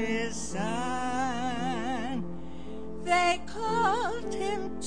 his son. They called him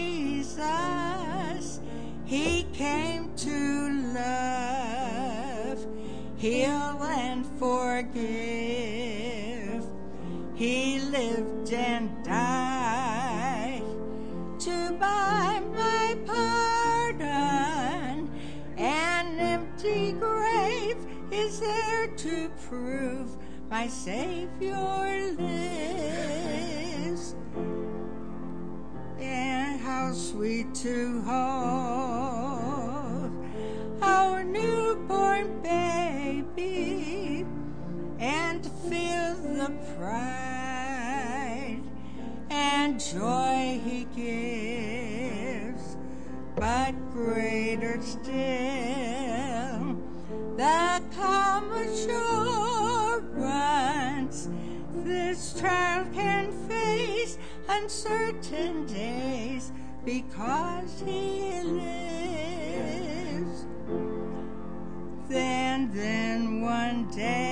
Jesus. He came to love, heal, and forgive. He lived and died to buy my pardon. An empty grave is there to prove my Savior lives. And how sweet to hold our newborn baby and to feel the pride and joy he gives. But greater still, the calm assurance this child can face uncertain days because he lives. Then one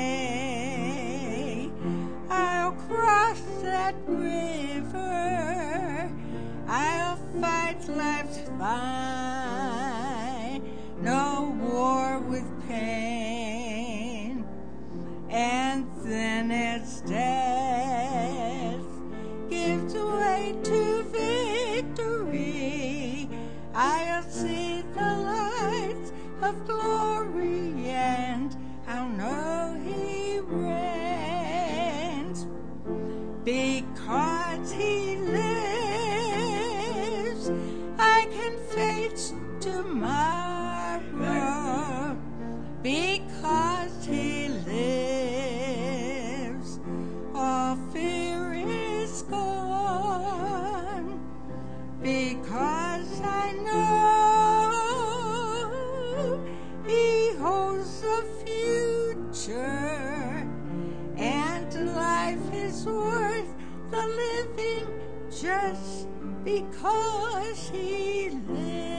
day I'll cross that river. I'll fight life's fight, no war with pain. And then its death gives way to victory. I'll see the lights of glory and I'll know he reigns. Because he lives, I can face tomorrow. Because he lives, all fear is gone. Because I know he holds the future, and life is worth the living just because he lives.